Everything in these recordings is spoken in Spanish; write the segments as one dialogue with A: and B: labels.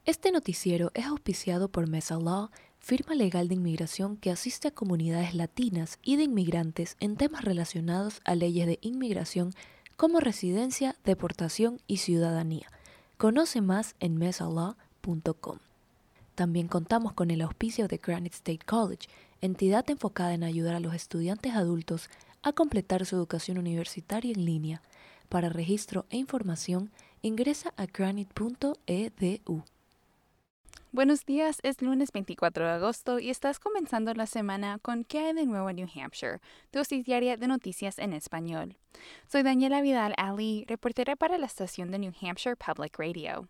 A: Este noticiero es auspiciado por Mesa Law, firma legal de inmigración que asiste a comunidades latinas y de inmigrantes en temas relacionados a leyes de inmigración como residencia, deportación y ciudadanía. Conoce más en mesalaw.com. También contamos con el auspicio de Granite State College, entidad enfocada en ayudar a los estudiantes adultos a completar su educación universitaria en línea. Para registro e información, ingresa a granite.edu.
B: Buenos días, es lunes 24 de agosto y estás comenzando la semana con ¿Qué hay de nuevo en New Hampshire?, dosis diaria de noticias en español. Soy Daniela Vidal Ali, reportera para la estación de New Hampshire Public Radio.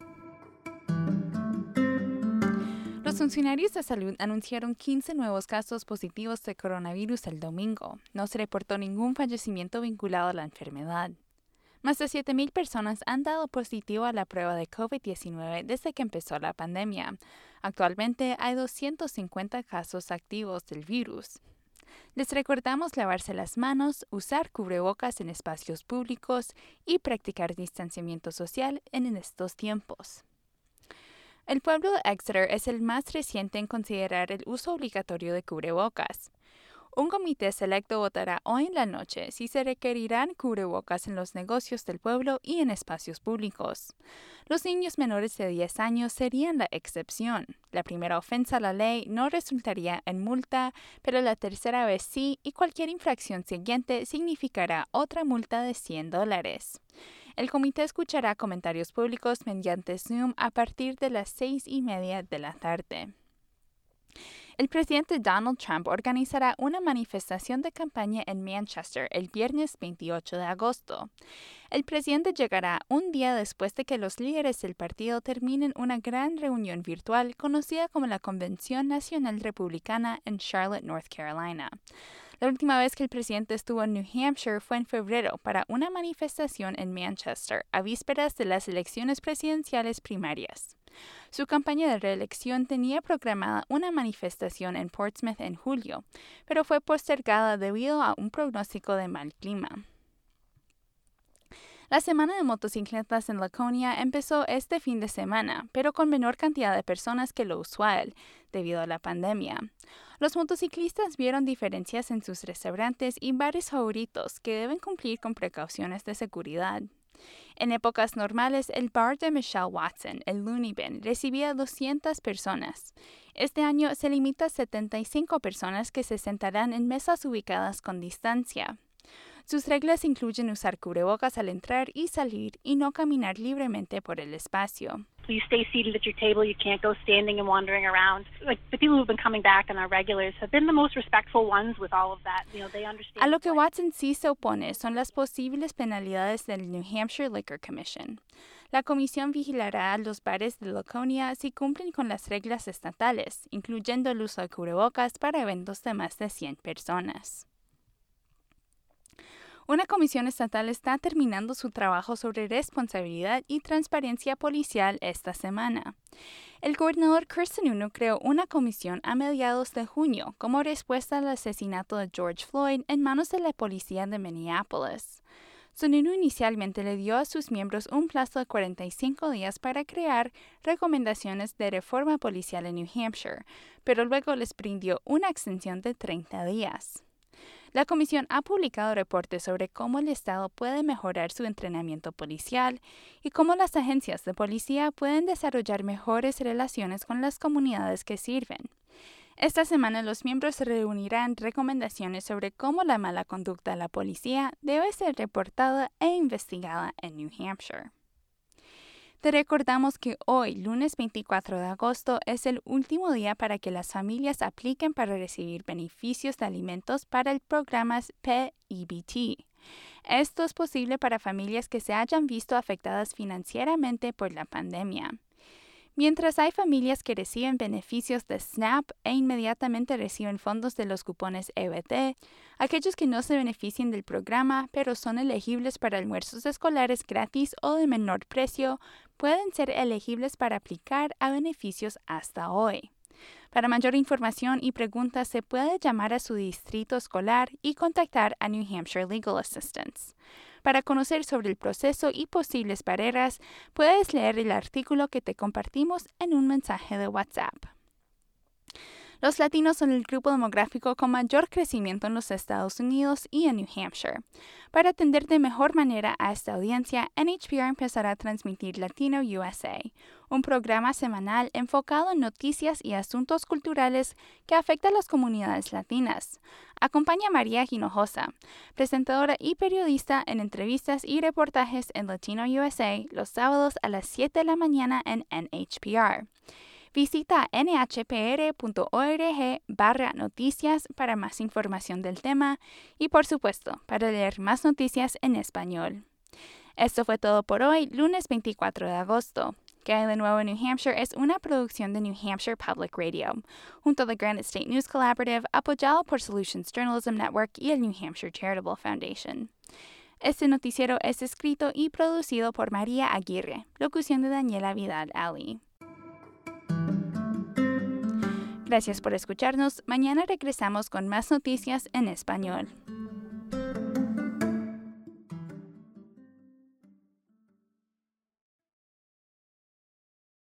B: Los funcionarios de salud anunciaron 15 nuevos casos positivos de coronavirus el domingo. No se reportó ningún fallecimiento vinculado a la enfermedad. Más de 7,000 personas han dado positivo a la prueba de COVID-19 desde que empezó la pandemia. Actualmente hay 250 casos activos del virus. Les recordamos lavarse las manos, usar cubrebocas en espacios públicos y practicar distanciamiento social en estos tiempos. El pueblo de Exeter es el más reciente en considerar el uso obligatorio de cubrebocas. Un comité selecto votará hoy en la noche si se requerirán cubrebocas en los negocios del pueblo y en espacios públicos. Los niños menores de 10 años serían la excepción. La primera ofensa a la ley no resultaría en multa, pero la tercera vez sí, y cualquier infracción siguiente significará otra multa de $100. El comité escuchará comentarios públicos mediante Zoom a partir de las 6:30 de la tarde. El presidente Donald Trump organizará una manifestación de campaña en Manchester el viernes 28 de agosto. El presidente llegará un día después de que los líderes del partido terminen una gran reunión virtual conocida como la Convención Nacional Republicana en Charlotte, North Carolina. La última vez que el presidente estuvo en New Hampshire fue en febrero para una manifestación en Manchester, a vísperas de las elecciones presidenciales primarias. Su campaña de reelección tenía programada una manifestación en Portsmouth en julio, pero fue postergada debido a un pronóstico de mal clima. La semana de motocicletas en Laconia empezó este fin de semana, pero con menor cantidad de personas que lo usual, debido a la pandemia. Los motociclistas vieron diferencias en sus restaurantes y bares favoritos que deben cumplir con precauciones de seguridad. En épocas normales, el bar de Michelle Watson, el Looney Bin, recibía 200 personas. Este año se limita a 75 personas que se sentarán en mesas ubicadas con distancia. Sus reglas incluyen usar cubrebocas al entrar y salir y no caminar libremente por el espacio.
C: Please stay seated at your table. You can't go standing and wandering around. Like the people who've been coming back and our regulars have been the most respectful ones with all of that. You know, they understand.
B: A lo que Watson sí se opone son las posibles penalidades del New Hampshire Liquor Commission. La comisión vigilará a los bares de Laconia si cumplen con las reglas estatales, incluyendo el uso de cubrebocas para eventos de más de 100 personas. Una comisión estatal está terminando su trabajo sobre responsabilidad y transparencia policial esta semana. El gobernador Chris Sununu creó una comisión a mediados de junio como respuesta al asesinato de George Floyd en manos de la policía de Minneapolis. Sununu inicialmente le dio a sus miembros un plazo de 45 días para crear recomendaciones de reforma policial en New Hampshire, pero luego les brindó una extensión de 30 días. La comisión ha publicado reportes sobre cómo el Estado puede mejorar su entrenamiento policial y cómo las agencias de policía pueden desarrollar mejores relaciones con las comunidades que sirven. Esta semana los miembros reunirán recomendaciones sobre cómo la mala conducta de la policía debe ser reportada e investigada en New Hampshire. Te recordamos que hoy, lunes 24 de agosto, es el último día para que las familias apliquen para recibir beneficios de alimentos para el programa PEBT. Esto es posible para familias que se hayan visto afectadas financieramente por la pandemia. Mientras hay familias que reciben beneficios de SNAP e inmediatamente reciben fondos de los cupones EBT, aquellos que no se benefician del programa pero son elegibles para almuerzos escolares gratis o de menor precio pueden ser elegibles para aplicar a beneficios hasta hoy. Para mayor información y preguntas se puede llamar a su distrito escolar y contactar a New Hampshire Legal Assistance. Para conocer sobre el proceso y posibles barreras, puedes leer el artículo que te compartimos en un mensaje de WhatsApp. Los latinos son el grupo demográfico con mayor crecimiento en los Estados Unidos y en New Hampshire. Para atender de mejor manera a esta audiencia, NHPR empezará a transmitir Latino USA, un programa semanal enfocado en noticias y asuntos culturales que afectan a las comunidades latinas. Acompaña a María Hinojosa, presentadora y periodista en entrevistas y reportajes en Latino USA los sábados a las 7 de la mañana en NHPR. Visita nhpr.org/noticias para más información del tema y, por supuesto, para leer más noticias en español. Esto fue todo por hoy, lunes 24 de agosto. ¿Qué hay de nuevo en New Hampshire? Es una producción de New Hampshire Public Radio, junto a The Granite State News Collaborative, apoyado por Solutions Journalism Network y el New Hampshire Charitable Foundation. Este noticiero es escrito y producido por María Aguirre, locución de Daniela Vidal-Ali. Gracias por escucharnos. Mañana regresamos con más noticias en español.